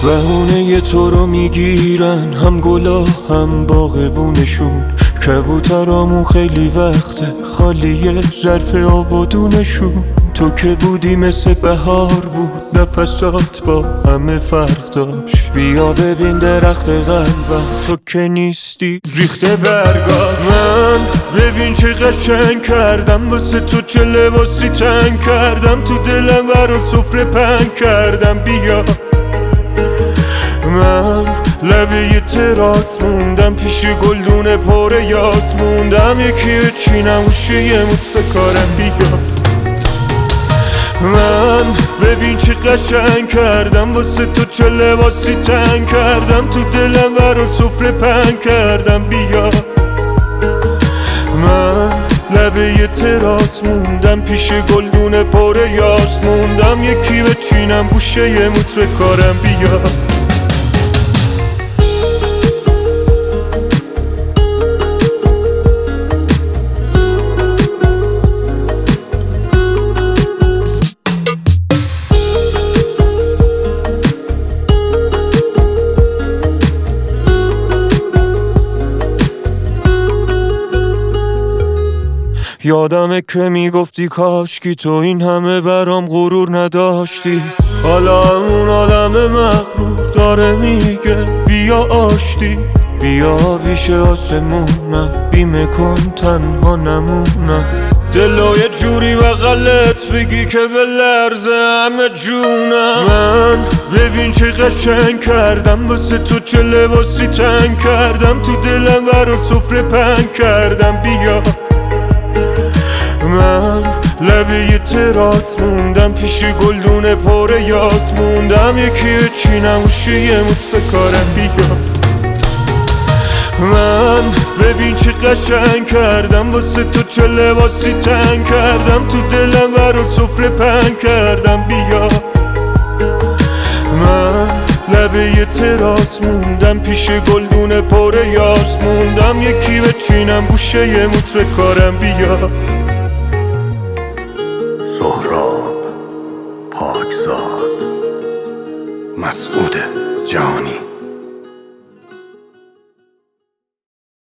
بهونه تو رو میگیرن هم گلا هم باغبونشون، کبوترامون خیلی وقته خالیه ظرف آبادونشون. تو که بودی مثل بهار بود، نفسات با همه فرق داشت. بیا ببین درخت قلبم، تو که نیستی ریخته برگاش. من ببین چه قشنگ کردم واسه تو، چه لباسی تنگ کردم تو دلم، برات سفره پنگ کردم. بیا من لبه تراس موندم، پیش گلدون پر یاس موندم. یکی بچینم گوشه یه موت بکارم. بیا من ببین چه قشنگ کردم واسه تو، چه لباسی تنگ کردم تو دلم، برات سفره پنگ کردم. بیا من لبه تراس موندم، پیش گلدون پر یاس موندم. یکی بچینم گوشه یه موت بکارم. بیا یادمه که میگفتی کاشکی تو این همه برام غرور نداشتی. حالا اون آدم مغرور داره میگه بیا آشتی. بیا پیش آسمونم، بیمه کن تنها نمونم. دلو یه جوری بغلت بگی که به لرزه همه جونم. من ببین چه قشنگ کردم واسه تو، چه لباسی تنگ کردم تو دلم، برات سفره پنگ کردم. بیا من لبه تراس موندم، پیش گلدون پر یاس موندم. یکی بچینم گوشه یه موت بکارم. بیا من ببین چه قشنگ کردم واسه تو، چه لباسی تنگ کردم تو دلم، برات سفره پنگ کردم. بیا من لبه تراس موندم، پیش گلدون پر یاس موندم. یکی بچینم گوشه یه موت بکارم. بیا سهراب پاکزاد، مسعود جهانی.